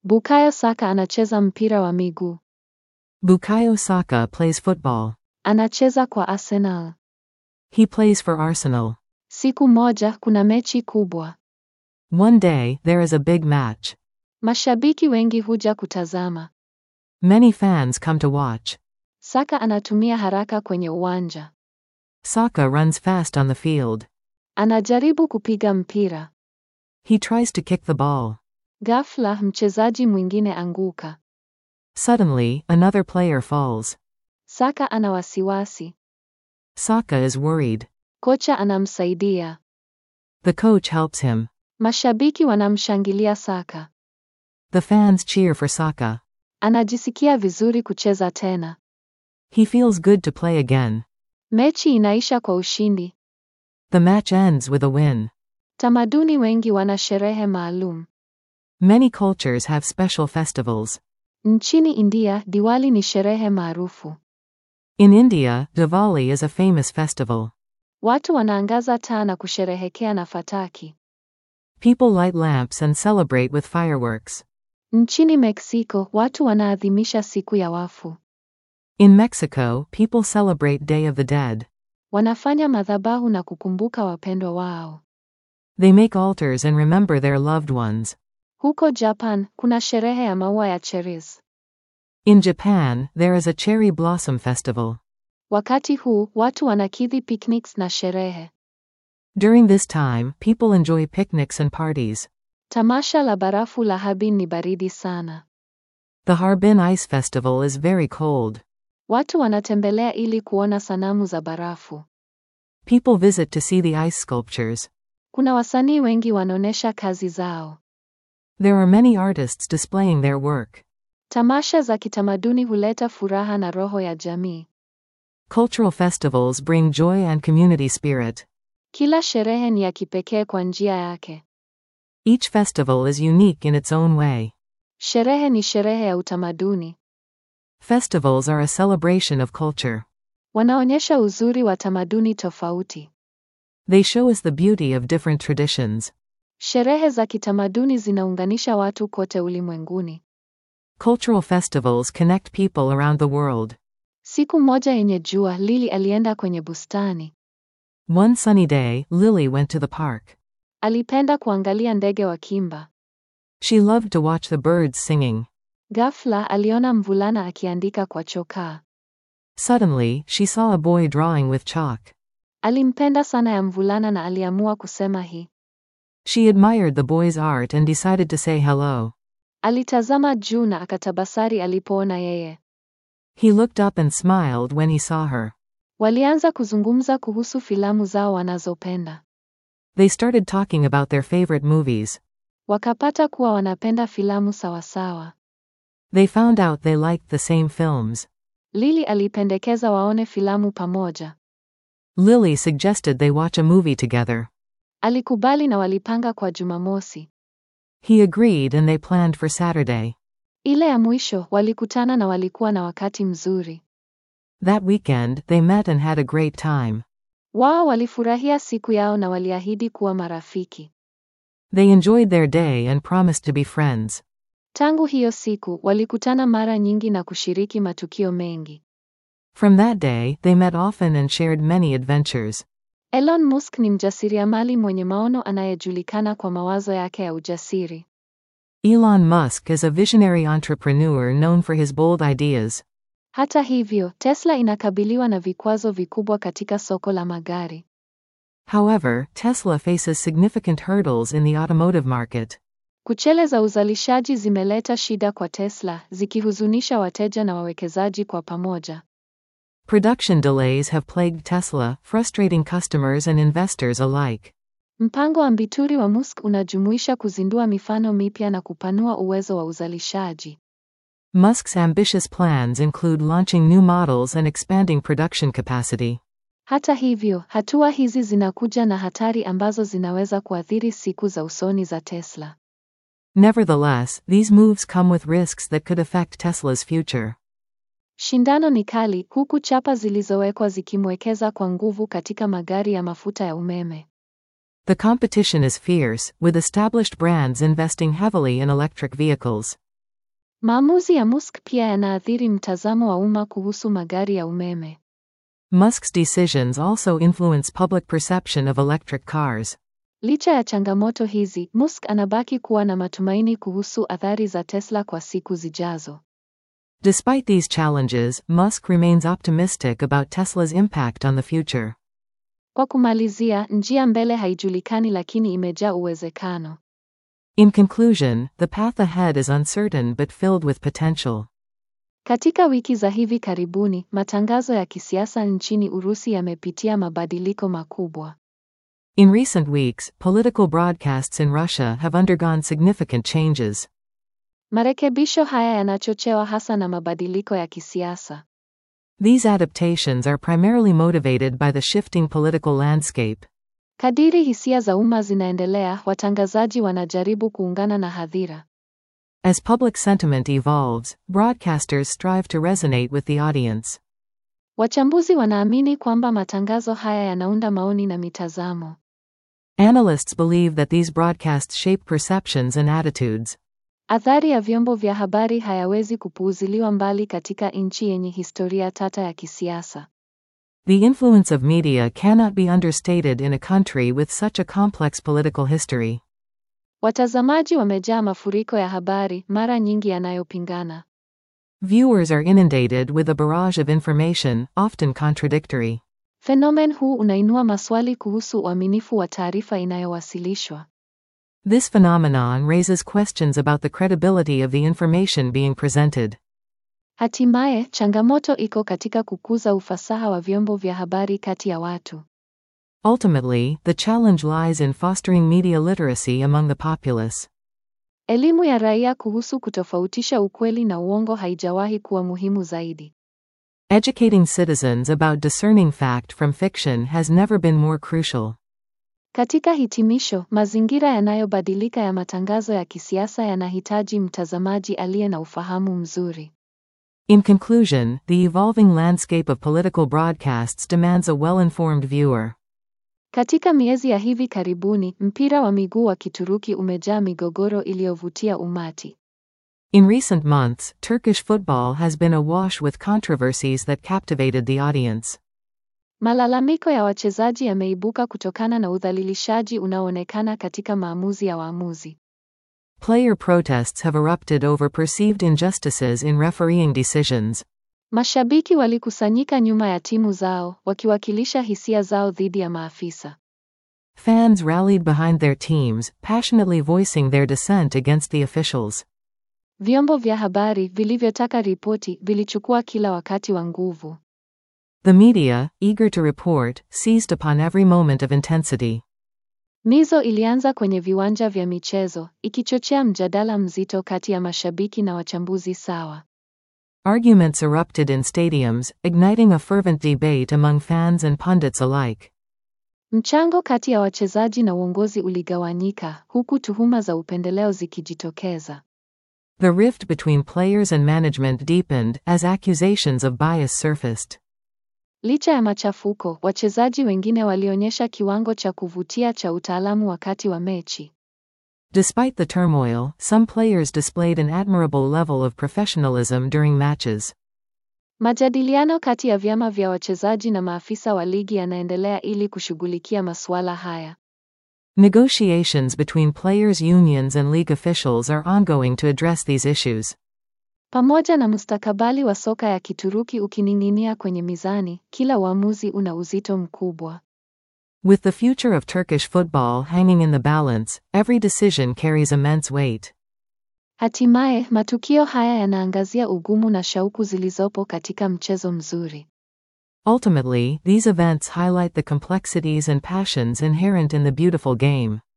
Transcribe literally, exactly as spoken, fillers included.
Bukayo Saka anacheza mpira wa miguu. Bukayo Saka plays football. Anacheza kwa Arsenal. He plays for Arsenal. Siku moja kuna mechi kubwa. One day, there is a big match. Mashabiki wengi huja kutazama. Many fans come to watch. Saka anatumia haraka kwenye uwanja. Saka runs fast on the field. Anajaribu kupiga mpira. He tries to kick the ball. Ghafla mchezaji mwingine anguka. Suddenly, another player falls. Saka ana wasiwasi. Saka is worried. Kocha anamsaidia. The coach helps him. Mashabiki wanamshangilia Saka. The fans cheer for Saka. Anajisikia vizuri kucheza tena. He feels good to play again. Mechi inaisha kwa ushindi. The match ends with a win. Tamaduni wengi wana sherehe maalum. Many cultures have special festivals. Nchini India, Diwali ni sherehe maarufu. In India, Diwali is a famous festival. Watu wanaangaza taa na kusherehekea na fataki. People light lamps and celebrate with fireworks. Nchini Mexico, watu wanaadhimisha siku ya wafu. In Mexico, people celebrate Day of the Dead. Wanafanya madhabahu na kukumbuka wapendwa wao. They make altars and remember their loved ones. Huko Japan, kuna sherehe ya maua ya cherries. In Japan, there is a cherry blossom festival. Wakati huu, watu wanakidhi picnics na sherehe. During this time, people enjoy picnics and parties. Tamasha la barafu la Harbin ni baridi sana. The Harbin Ice Festival is very cold. Watu wanatembelea ili kuona sanamu za barafu. People visit to see the ice sculptures. Kuna wasanii wengi wanaonesha kazi zao. There are many artists displaying their work. Tamasha za kitamaduni huleta furaha na roho ya jamii. Cultural festivals bring joy and community spirit. Kila sherehe ni ya kipekee kwa njia yake. Each festival is unique in its own way. Sherehe ni sherehe ya utamaduni. Festivals are a celebration of culture. Wanaonyesha uzuri wa tamaduni tofauti. They show us the beauty of different traditions. Sherehe za kitamaduni zinaunganisha watu kote ulimwenguni. Cultural festivals connect people around the world. Siku moja yenye jua, Lily alienda kwenye bustani. One sunny day, Lily went to the park. Alipenda kuangalia ndege wakimba. She loved to watch the birds singing. Ghafla aliona mvulana akiandika kwa chokaa. Suddenly, she saw a boy drawing with chalk. Alimpenda sana ya mvulana na aliamua kusema hi. She admired the boy's art and decided to say hello. Alitazama juu na akatabasari alipoona yeye. He looked up and smiled when he saw her. Walianza kuzungumza kuhusu filamu zao wanazopenda. They started talking about their favorite movies. Wakapata kuwa wanapenda filamu sawasawa. They found out they liked the same films. Lily alipendekeza waone filamu pamoja. Lily suggested they watch a movie together. Alikubali na walipanga kwa Jumamosi. He agreed and they planned for Saturday. Ile ya mwisho, walikutana na walikuwa na wakati mzuri. That weekend, they met and had a great time. Wao walifurahia siku yao na waliahidi kuwa marafiki. They enjoyed their day and promised to be friends. Tangu hiyo siku, walikutana mara nyingi na kushiriki matukio mengi. From that day, they met often and shared many adventures. Elon Musk ni mjasiriamali mwenye maono anayejulikana kwa mawazo yake ya ujasiri. Elon Musk is a visionary entrepreneur known for his bold ideas. Hata hivyo, Tesla inakabiliwa na vikwazo vikubwa katika soko la magari. However, Tesla faces significant hurdles in the automotive market. Kuchele za uzalishaji zimeleta shida kwa Tesla, zikihuzunisha wateja na wawekezaji kwa pamoja. Production delays have plagued Tesla, frustrating customers and investors alike. Mpango wa mbituri wa Musk unajumuisha kuzindua mifano mipya na kupanua uwezo wa uzalishaji. Musk's ambitious plans include launching new models and expanding production capacity. Hata hivyo, hatua hizi zinakuja na hatari ambazo zinaweza kuathiri siku za usoni za Tesla. Nevertheless, these moves come with risks that could affect Tesla's future. Shindano ni kali, huku chapa zilizowekwa zikimwekeza kwa nguvu katika magari ya mafuta ya umeme. The competition is fierce, with established brands investing heavily in electric vehicles. Maamuzi ya Musk pia yanaathiri mtazamo wa umma kuhusu magari ya umeme. Musk's decisions also influence public perception of electric cars. Licha ya changamoto hizi, Musk anabaki kuwa na matumaini kuhusu athari za Tesla kwa siku zijazo. Despite these challenges, Musk remains optimistic about Tesla's impact on the future. Kwa kumalizia, njia mbele haijulikani lakini imejaa uwezekano. In conclusion, the path ahead is uncertain but filled with potential. Katika wiki za hivi karibuni, matangazo ya kisiasa nchini Urusi yamepitia mabadiliko makubwa. In recent weeks, political broadcasts in Russia have undergone significant changes. Marekebisho haya yanachochewa hasa na mabadiliko ya kisiasa. These adaptations are primarily motivated by the shifting political landscape. Kadiri hisia za umma zinaendelea, watangazaji wanajaribu kuungana na hadhira. As public sentiment evolves, broadcasters strive to resonate with the audience. Wachambuzi wanaamini kwamba matangazo haya yanaunda maoni na mitazamo. Analysts believe that these broadcasts shape perceptions and attitudes. Athari ya vyombo vya habari hayawezi kupuuziliwa mbali katika nchi yenye historia tata ya kisiasa. The influence of media cannot be understated in a country with such a complex political history. Watazamaji wamejaa mafuriko ya habari, mara nyingi yanayopingana. Viewers are inundated with a barrage of information, often contradictory. Fenomen huu unainua maswali kuhusu uaminifu wa taarifa inayowasilishwa. This phenomenon raises questions about the credibility of the information being presented. Hatimaye, changamoto iko katika kukuza ufasaha wa vyombo vya habari kati ya watu. Ultimately, the challenge lies in fostering media literacy among the populace. Elimu ya raia kuhusu kutofautisha ukweli na uongo haijawahi kuwa muhimu zaidi. Educating citizens about discerning fact from fiction has never been more crucial. Katika hitimisho, mazingira yanayobadilika ya matangazo ya kisiasa yanahitaji mtazamaji aliye na ufahamu mzuri. In conclusion, the evolving landscape of political broadcasts demands a well-informed viewer. Katika miezi ya hivi karibuni, mpira wa miguu wa Kituruki umejaa migogoro iliyovutia umati. In recent months, Turkish football has been awash with controversies that captivated the audience. Malalamiko ya wachezaji yameibuka kutokana na udhalilishaji unaoonekana katika maamuzi ya waamuzi. Player protests have erupted over perceived injustices in refereeing decisions. Mashabiki walikusanyika nyuma ya timu zao, wakiwakilisha hisia zao dhidi ya maafisa. Fans rallied behind their teams, passionately voicing their dissent against the officials. Vyombo vya habari vilivyotaka ripoti vilichukua kila wakati wa nguvu. The media, eager to report, seized upon every moment of intensity. Mizo ilianza kwenye viwanja vya michezo, ikichochea mjadala mzito kati ya mashabiki na wachambuzi sawa. Arguments erupted in stadiums, igniting a fervent debate among fans and pundits alike. Mchango kati ya wachezaji na uongozi uligawanyika, huku tuhuma za upendeleo zikijitokeza. The rift between players and management deepened as accusations of bias surfaced. Licha ya machafuko, wachezaji wengine walionyesha kiwango cha kuvutia cha utaalamu wakati wa mechi. Despite the turmoil, some players displayed an admirable level of professionalism during matches. Majadiliano kati ya vyama vya wachezaji na maafisa wa ligi yanaendelea ili kushughulikia masuala haya. Negotiations between players' unions and league officials are ongoing to address these issues. Pamoja na mustakabali wa soka ya Kituruki ukining'inia kwenye mizani, kila uamuzi una uzito mkubwa. With the future of Turkish football hanging in the balance, every decision carries immense weight. Hatimaye, matukio haya yanaangazia ugumu na shauku zilizopo katika mchezo mzuri. Ultimately, these events highlight the complexities and passions inherent in the beautiful game.